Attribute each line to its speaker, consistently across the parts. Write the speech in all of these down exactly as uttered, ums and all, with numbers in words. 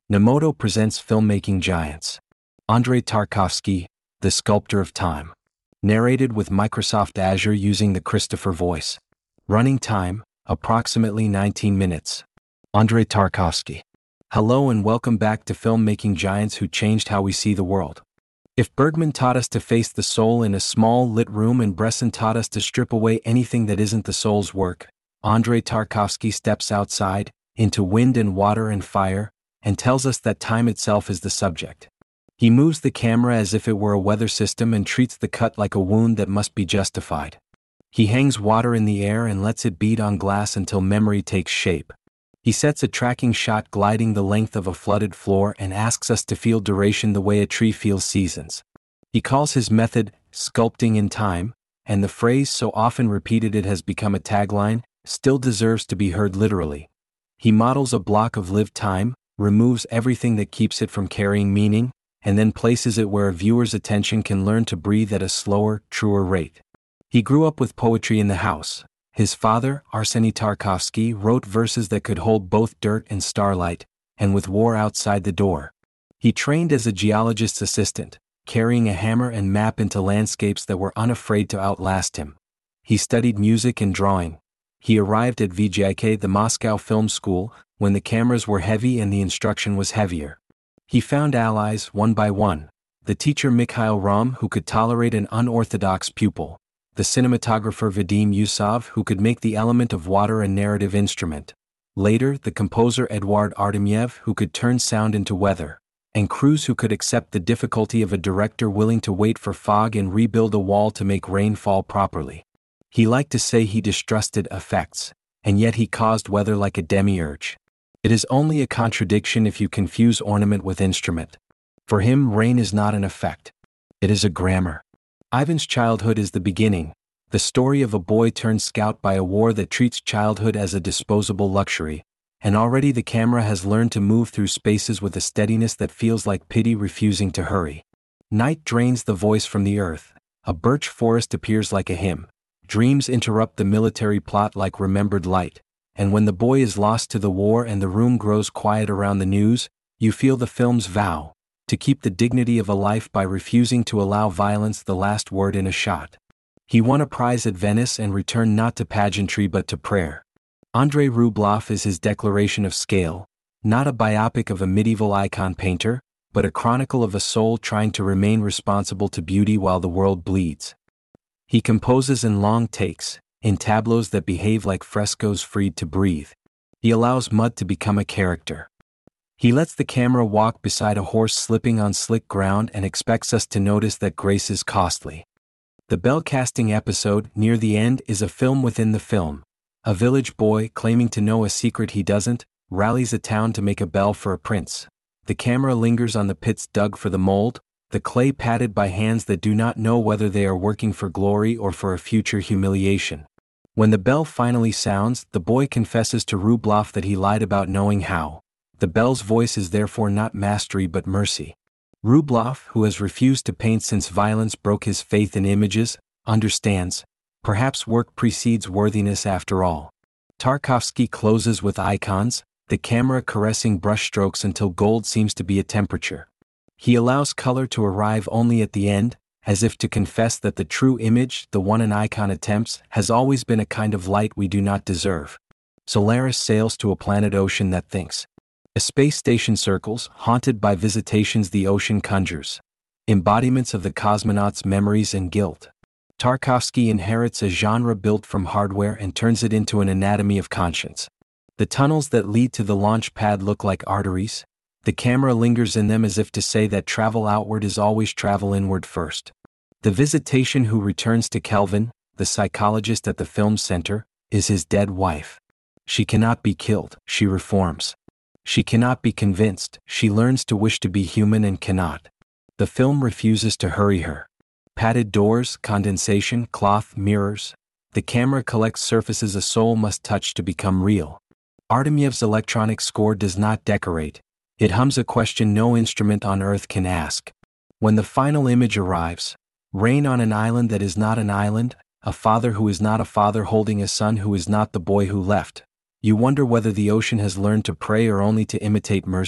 Speaker 1: Nemoto presents Filmmaking Giants. Andrei Tarkovsky, The Sculptor of Time. Narrated with Microsoft Azure using the Christopher voice. Running time, approximately nineteen minutes. Andrei Tarkovsky. Hello and welcome back to Filmmaking Giants who changed how we see the world. If Bergman taught us to face the soul in a small lit room and Bresson taught us to strip away anything that isn't the soul's work, Andrei Tarkovsky steps outside, into wind and water and fire, and tells us that time itself is the subject. He moves the camera as if it were a weather system and treats the cut like a wound that must be justified. He hangs water in the air and lets it beat on glass until memory takes shape. He sets a tracking shot gliding the length of a flooded floor and asks us to feel duration the way a tree feels seasons. He calls his method sculpting in time, and the phrase so often repeated it has become a tagline, still deserves to be heard literally. He models a block of lived time, removes everything that keeps it from carrying meaning, and then places it where a viewer's attention can learn to breathe at a slower, truer rate. He grew up with poetry in the house. His father, Arseny Tarkovsky, wrote verses that could hold both dirt and starlight, and with war outside the door. He trained as a geologist's assistant, carrying a hammer and map into landscapes that were unafraid to outlast him. He studied music and drawing. He arrived at V G I K, the Moscow Film School, when the cameras were heavy and the instruction was heavier. He found allies one by one: the teacher Mikhail Rom, who could tolerate an unorthodox pupil; the cinematographer Vadim Yusov, who could make the element of water a narrative instrument; later, the composer Eduard Artemyev, who could turn sound into weather; and crews who could accept the difficulty of a director willing to wait for fog and rebuild a wall to make rain fall properly. He liked to say he distrusted effects, and yet he caused weather like a demiurge. It is only a contradiction if you confuse ornament with instrument. For him, rain is not an effect. It is a grammar. Ivan's childhood is the beginning, the story of a boy turned scout by a war that treats childhood as a disposable luxury, and already the camera has learned to move through spaces with a steadiness that feels like pity refusing to hurry. Night drains the voice from the earth, a birch forest appears like a hymn, dreams interrupt the military plot like remembered light, and when the boy is lost to the war and the room grows quiet around the news, you feel the film's vow to keep the dignity of a life by refusing to allow violence the last word in a shot. He won a prize at Venice and returned not to pageantry but to prayer. Andrei Rublev is his declaration of scale, not a biopic of a medieval icon painter, but a chronicle of a soul trying to remain responsible to beauty while the world bleeds. He composes in long takes, in tableaus that behave like frescoes freed to breathe. He allows mud to become a character. He lets the camera walk beside a horse slipping on slick ground and expects us to notice that grace is costly. The bell casting episode, near the end, is a film within the film. A village boy, claiming to know a secret he doesn't, rallies a town to make a bell for a prince. The camera lingers on the pits dug for the mold, the clay patted by hands that do not know whether they are working for glory or for a future humiliation. When the bell finally sounds, the boy confesses to Rublev that he lied about knowing how. The bell's voice is therefore not mastery but mercy. Rublev, who has refused to paint since violence broke his faith in images, understands. Perhaps work precedes worthiness after all. Tarkovsky closes with icons, the camera caressing brushstrokes until gold seems to be a temperature. He allows color to arrive only at the end, as if to confess that the true image, the one an icon attempts, has always been a kind of light we do not deserve. Solaris sails to a planet ocean that thinks. A space station circles, haunted by visitations the ocean conjures. Embodiments of the cosmonaut's memories and guilt. Tarkovsky inherits a genre built from hardware and turns it into an anatomy of conscience. The tunnels that lead to the launch pad look like arteries. The camera lingers in them as if to say that travel outward is always travel inward first. The visitation who returns to Kelvin, the psychologist at the film's center, is his dead wife. She cannot be killed, she reforms. She cannot be convinced, she learns to wish to be human and cannot. The film refuses to hurry her. Padded doors, condensation, cloth, mirrors. The camera collects surfaces a soul must touch to become real. Artemyev's electronic score does not decorate. It hums a question no instrument on earth can ask. When the final image arrives, rain on an island that is not an island, a father who is not a father holding a son who is not the boy who left. You wonder whether the ocean has learned to pray or only to imitate mercy,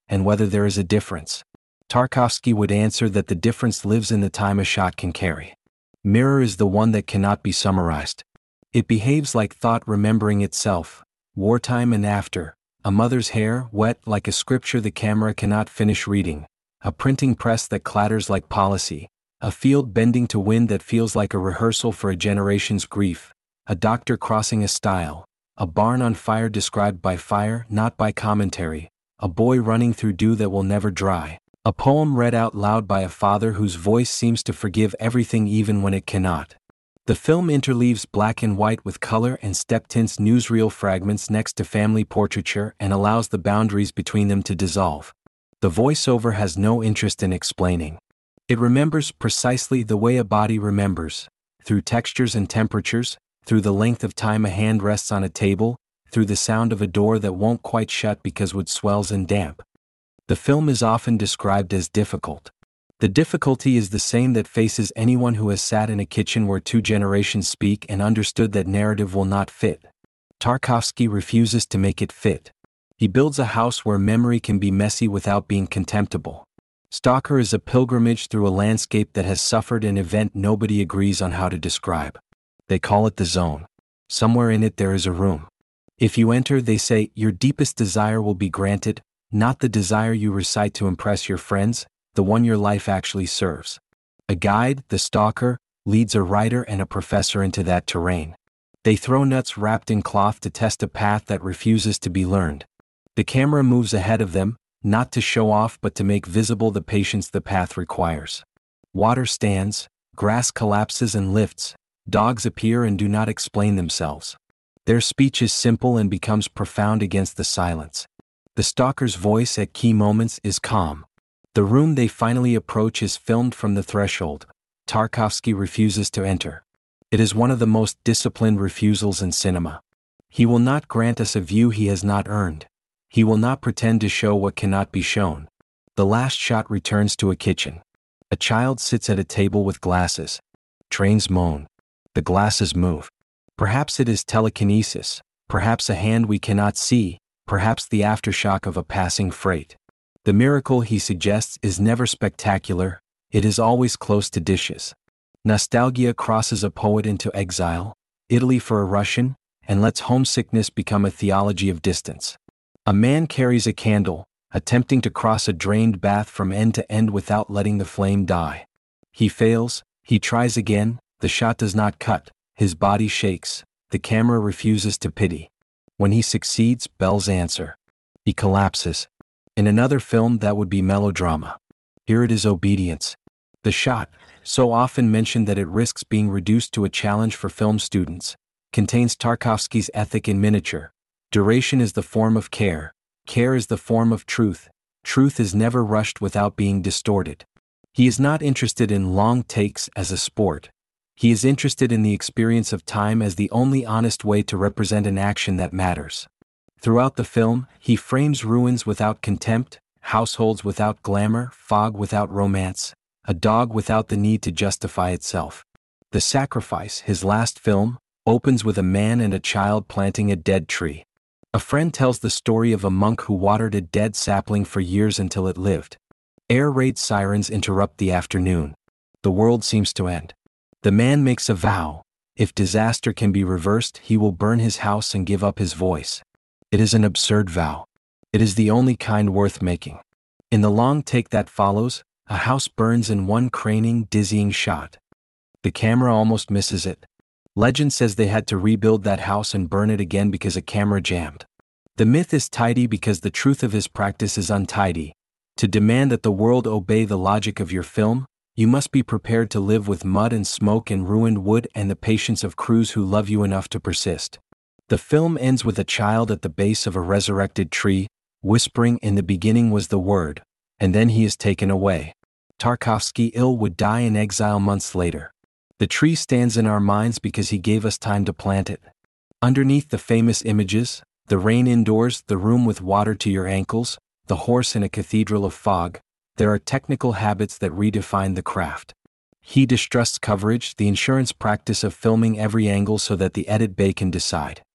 Speaker 1: and whether there is a difference. Tarkovsky would answer that the difference lives in the time a shot can carry. Mirror is the one that cannot be summarized. It behaves like thought remembering itself, wartime and after, a mother's hair wet like a scripture the camera cannot finish reading, a printing press that clatters like policy, a field bending to wind that feels like a rehearsal for a generation's grief, a doctor crossing a stile, a barn on fire described by fire, not by commentary, a boy running through dew that will never dry, a poem read out loud by a father whose voice seems to forgive everything even when it cannot. The film interleaves black and white with color and step-tints newsreel fragments next to family portraiture and allows the boundaries between them to dissolve. The voiceover has no interest in explaining. It remembers precisely the way a body remembers, through textures and temperatures, through the length of time a hand rests on a table, through the sound of a door that won't quite shut because wood swells and damp. The film is often described as difficult. The difficulty is the same that faces anyone who has sat in a kitchen where two generations speak and understood that narrative will not fit. Tarkovsky refuses to make it fit. He builds a house where memory can be messy without being contemptible. Stalker is a pilgrimage through a landscape that has suffered an event nobody agrees on how to describe. They call it the zone. Somewhere in it there is a room. If you enter, they say, your deepest desire will be granted, not the desire you recite to impress your friends, the one your life actually serves. A guide, the stalker, leads a writer and a professor into that terrain. They throw nuts wrapped in cloth to test a path that refuses to be learned. The camera moves ahead of them, not to show off but to make visible the patience the path requires. Water stands, grass collapses and lifts, dogs appear and do not explain themselves. Their speech is simple and becomes profound against the silence. The stalker's voice at key moments is calm. The room they finally approach is filmed from the threshold. Tarkovsky refuses to enter. It is one of the most disciplined refusals in cinema. He will not grant us a view he has not earned. He will not pretend to show what cannot be shown. The last shot returns to a kitchen. A child sits at a table with glasses. Trains moan. The glasses move. Perhaps it is telekinesis, perhaps a hand we cannot see, perhaps the aftershock of a passing freight. The miracle, he suggests, is never spectacular, it is always close to dishes. Nostalgia crosses a poet into exile, Italy for a Russian, and lets homesickness become a theology of distance. A man carries a candle, attempting to cross a drained bath from end to end without letting the flame die. He fails, he tries again, the shot does not cut, his body shakes, the camera refuses to pity. When he succeeds, bells answer. He collapses. In another film that would be melodrama. Here it is obedience. The shot, so often mentioned that it risks being reduced to a challenge for film students, contains Tarkovsky's ethic in miniature. Duration is the form of care. Care is the form of truth. Truth is never rushed without being distorted. He is not interested in long takes as a sport. He is interested in the experience of time as the only honest way to represent an action that matters. Throughout the film, he frames ruins without contempt, households without glamour, fog without romance, a dog without the need to justify itself. The Sacrifice, his last film, opens with a man and a child planting a dead tree. A friend tells the story of a monk who watered a dead sapling for years until it lived. Air raid sirens interrupt the afternoon. The world seems to end. The man makes a vow. If disaster can be reversed, he will burn his house and give up his voice. It is an absurd vow. It is the only kind worth making. In the long take that follows, a house burns in one craning, dizzying shot. The camera almost misses it. Legend says they had to rebuild that house and burn it again because a camera jammed. The myth is tidy because the truth of his practice is untidy. To demand that the world obey the logic of your film, you must be prepared to live with mud and smoke and ruined wood and the patience of crews who love you enough to persist. The film ends with a child at the base of a resurrected tree, whispering, "In the beginning was the Word," and then he is taken away. Tarkovsky ill would die in exile months later. The tree stands in our minds because he gave us time to plant it. Underneath the famous images, the rain indoors, the room with water to your ankles, the horse in a cathedral of fog, there are technical habits that redefine the craft. He distrusts coverage, the insurance practice of filming every angle so that the edit bay can decide.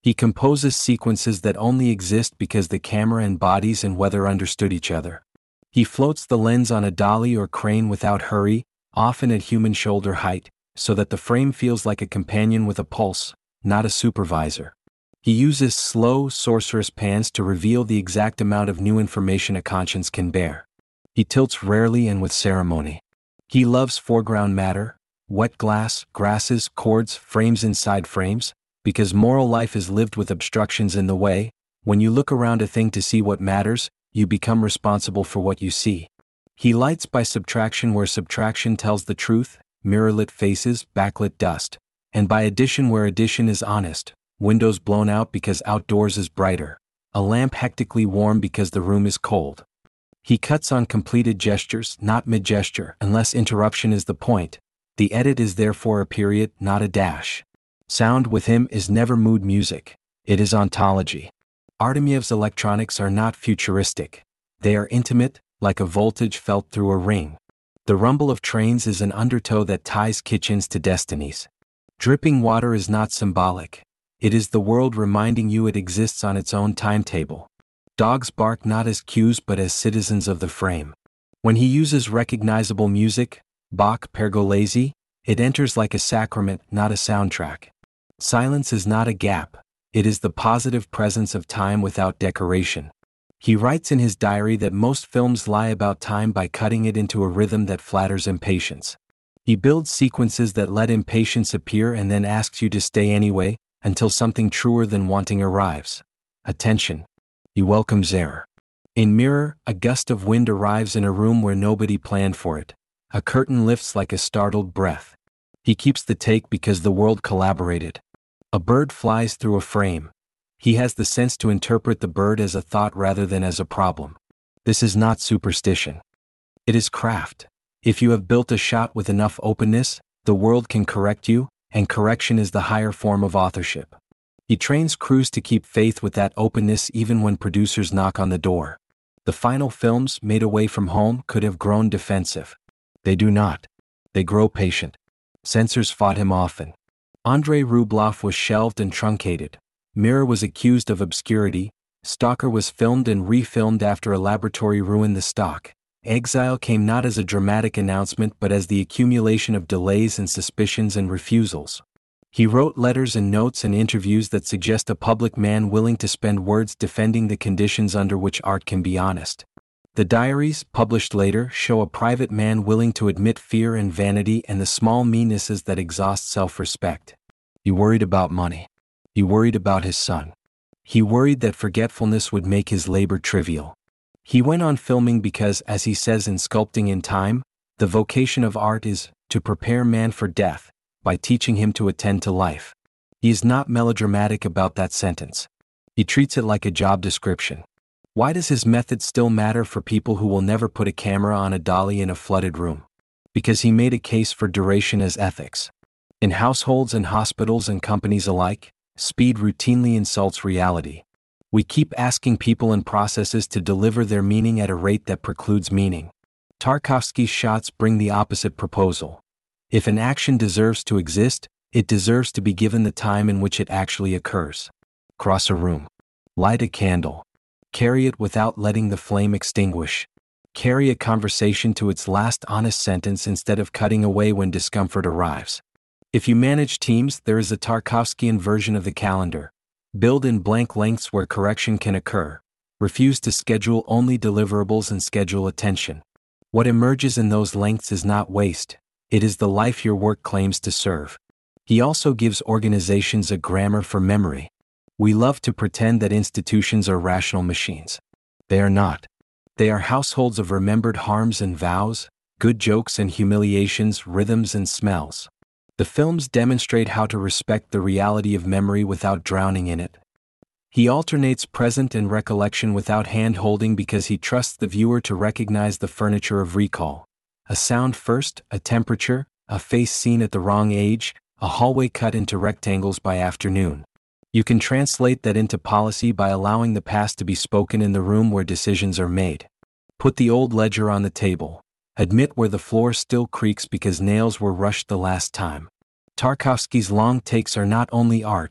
Speaker 1: He composes sequences that only exist because the camera and bodies and weather understood each other. He floats the lens on a dolly or crane without hurry, often at human shoulder height, so that the frame feels like a companion with a pulse, not a supervisor. He uses slow, sorcerous pans to reveal the exact amount of new information a conscience can bear. He tilts rarely and with ceremony. He loves foreground matter, wet glass, grasses, chords, frames inside frames, because moral life is lived with obstructions in the way. When you look around a thing to see what matters, you become responsible for what you see. He lights by subtraction where subtraction tells the truth, mirror-lit faces, backlit dust, and by addition where addition is honest, windows blown out because outdoors is brighter, a lamp hectically warm because the room is cold. He cuts on completed gestures, not mid-gesture, unless interruption is the point. The edit is therefore a period, not a dash. Sound with him is never mood music, it is ontology. Artemyev's electronics are not futuristic. They are intimate, like a voltage felt through a ring. The rumble of trains is an undertow that ties kitchens to destinies. Dripping water is not symbolic. It is the world reminding you it exists on its own timetable. Dogs bark not as cues but as citizens of the frame. When he uses recognizable music, Bach, Pergolesi, it enters like a sacrament, not a soundtrack. Silence is not a gap. It is the positive presence of time without decoration. He writes in his diary that most films lie about time by cutting it into a rhythm that flatters impatience. He builds sequences that let impatience appear and then asks you to stay anyway, until something truer than wanting arrives. Attention. He welcomes error. In Mirror, a gust of wind arrives in a room where nobody planned for it. A curtain lifts like a startled breath. He keeps the take because the world collaborated. A bird flies through a frame. He has the sense to interpret the bird as a thought rather than as a problem. This is not superstition. It is craft. If you have built a shot with enough openness, the world can correct you, and correction is the higher form of authorship. He trains crews to keep faith with that openness even when producers knock on the door. The final films, made away from home, could have grown defensive. They do not. They grow patient. Censors fought him often. Andrei Rublev was shelved and truncated. Mirror was accused of obscurity. Stalker was filmed and refilmed after a laboratory ruined the stock. Exile came not as a dramatic announcement but as the accumulation of delays and suspicions and refusals. He wrote letters and notes and interviews that suggest a public man willing to spend words defending the conditions under which art can be honest. The diaries, published later, show a private man willing to admit fear and vanity and the small meannesses that exhaust self-respect. He worried about money. He worried about his son. He worried that forgetfulness would make his labor trivial. He went on filming because, as he says in Sculpting in Time, the vocation of art is to prepare man for death, by teaching him to attend to life. He is not melodramatic about that sentence. He treats it like a job description. Why does his method still matter for people who will never put a camera on a dolly in a flooded room? Because he made a case for duration as ethics. In households and hospitals and companies alike, speed routinely insults reality. We keep asking people and processes to deliver their meaning at a rate that precludes meaning. Tarkovsky's shots bring the opposite proposal. If an action deserves to exist, it deserves to be given the time in which it actually occurs. Cross a room. Light a candle. Carry it without letting the flame extinguish. Carry a conversation to its last honest sentence instead of cutting away when discomfort arrives. If you manage teams, there is a Tarkovskyan version of the calendar. Build in blank lengths where correction can occur. Refuse to schedule only deliverables and schedule attention. What emerges in those lengths is not waste. It is the life your work claims to serve. He also gives organizations a grammar for memory. We love to pretend that institutions are rational machines. They are not. They are households of remembered harms and vows, good jokes and humiliations, rhythms and smells. The films demonstrate how to respect the reality of memory without drowning in it. He alternates present and recollection without hand-holding because he trusts the viewer to recognize the furniture of recall. A sound first, a temperature, a face seen at the wrong age, a hallway cut into rectangles by afternoon. You can translate that into policy by allowing the past to be spoken in the room where decisions are made. Put the old ledger on the table. Admit where the floor still creaks because nails were rushed the last time. Tarkovsky's long takes are not only art,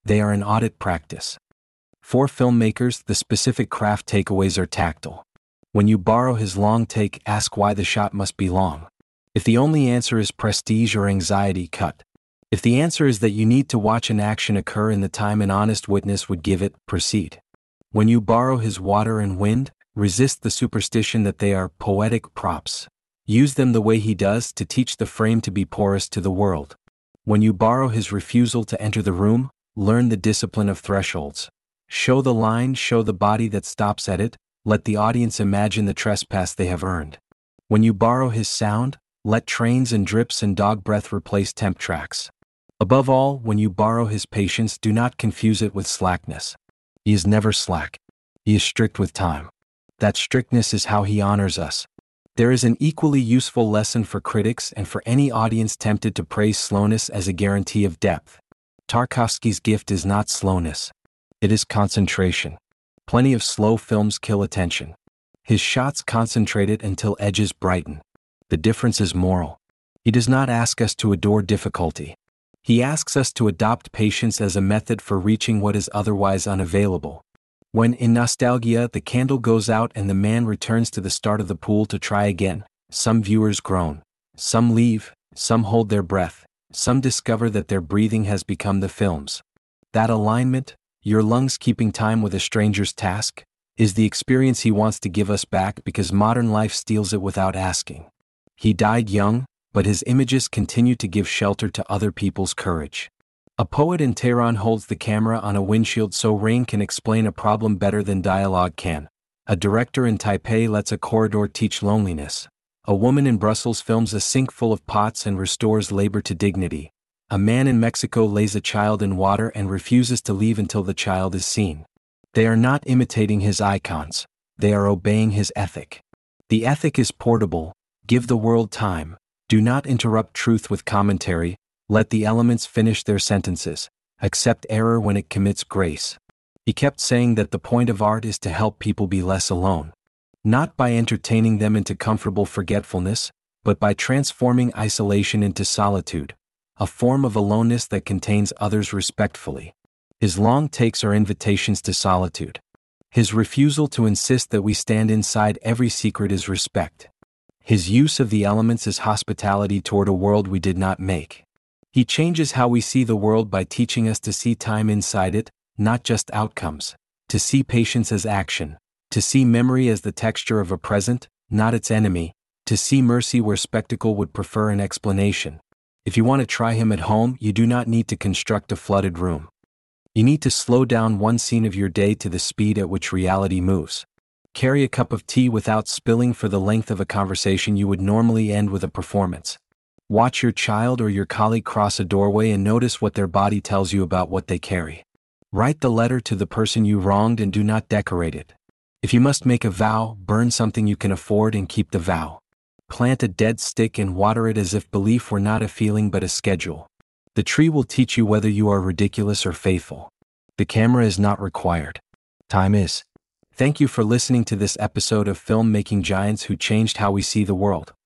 Speaker 1: They are an audit practice. For filmmakers, the specific craft takeaways are tactile. When you borrow his long take, ask why the shot must be long. If the only answer is prestige or anxiety, cut. If the answer is that you need to watch an action occur in the time an honest witness would give it, proceed. When you borrow his water and wind, resist the superstition that they are poetic props. Use them the way he does, to teach the frame to be porous to the world. When you borrow his refusal to enter the room, learn the discipline of thresholds. Show the line, show the body that stops at it, let the audience imagine the trespass they have earned. When you borrow his sound, let trains and drips and dog breath replace temp tracks. Above all, when you borrow his patience, do not confuse it with slackness. He is never slack. He is strict with time. That strictness is how he honors us. There is an equally useful lesson for critics and for any audience tempted to praise slowness as a guarantee of depth. Tarkovsky's gift is not slowness. It is concentration. Plenty of slow films kill attention. His shots concentrate it until edges brighten. The difference is moral. He does not ask us to adore difficulty. He asks us to adopt patience as a method for reaching what is otherwise unavailable. When in Nostalgia the candle goes out and the man returns to the start of the pool to try again, some viewers groan, some leave, some hold their breath, some discover that their breathing has become the film's. That alignment, your lungs keeping time with a stranger's task, is the experience he wants to give us back because modern life steals it without asking. He died young, but his images continue to give shelter to other people's courage. A poet in Tehran holds the camera on a windshield so rain can explain a problem better than dialogue can. A director in Taipei lets a corridor teach loneliness. A woman in Brussels films a sink full of pots and restores labor to dignity. A man in Mexico lays a child in water and refuses to leave until the child is seen. They are not imitating his icons. They are obeying his ethic. The ethic is portable. Give the world time. Do not interrupt truth with commentary. Let the elements finish their sentences. Accept error when it commits grace. He kept saying that the point of art is to help people be less alone. Not by entertaining them into comfortable forgetfulness, but by transforming isolation into solitude, a form of aloneness that contains others respectfully. His long takes are invitations to solitude. His refusal to insist that we stand inside every secret is respect. His use of the elements is hospitality toward a world we did not make. He changes how we see the world by teaching us to see time inside it, not just outcomes, to see patience as action, to see memory as the texture of a present, not its enemy, to see mercy where spectacle would prefer an explanation. If you want to try him at home, you do not need to construct a flooded room. You need to slow down one scene of your day to the speed at which reality moves. Carry a cup of tea without spilling for the length of a conversation you would normally end with a performance. Watch your child or your colleague cross a doorway and notice what their body tells you about what they carry. Write the letter to the person you wronged and do not decorate it. If you must make a vow, burn something you can afford and keep the vow. Plant a dead stick and water it as if belief were not a feeling but a schedule. The tree will teach you whether you are ridiculous or faithful. The camera is not required. Time is. Thank you for listening to this episode of Filmmaking Giants Who Changed How We See the World.